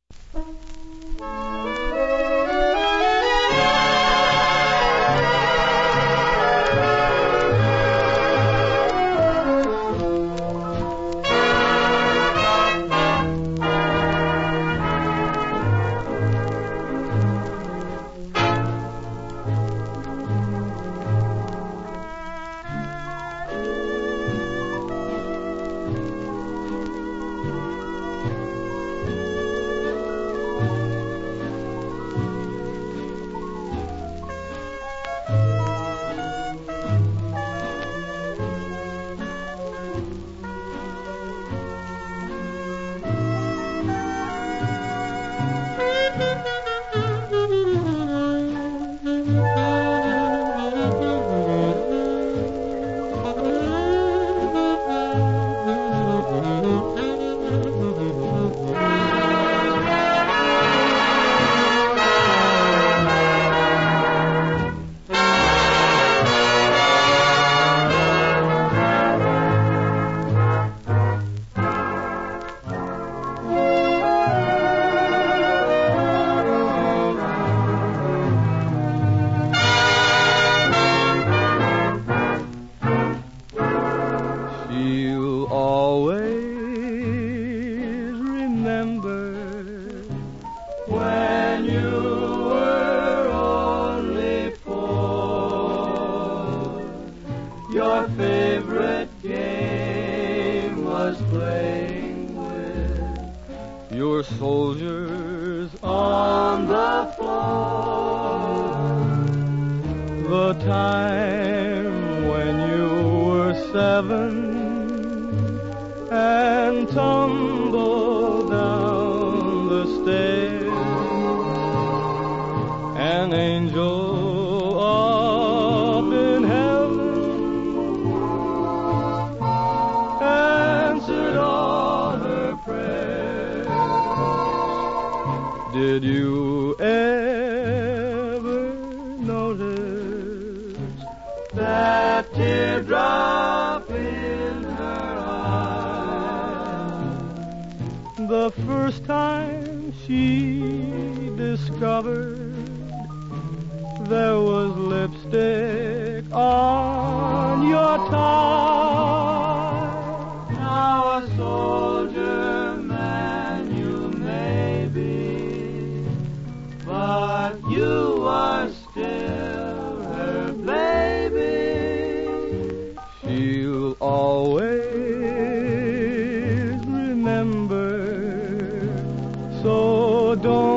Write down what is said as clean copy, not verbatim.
Your soldiers on the floor. The time when you were 7 and tumbled down the stairs. An angel up in heaven answered all her prayers. Did you ever notice that teardrop in her eye? The first time she discovered there was lipstick on your tie. Now a soldier man you may be, but you are still her baby. She'll always remember, so don't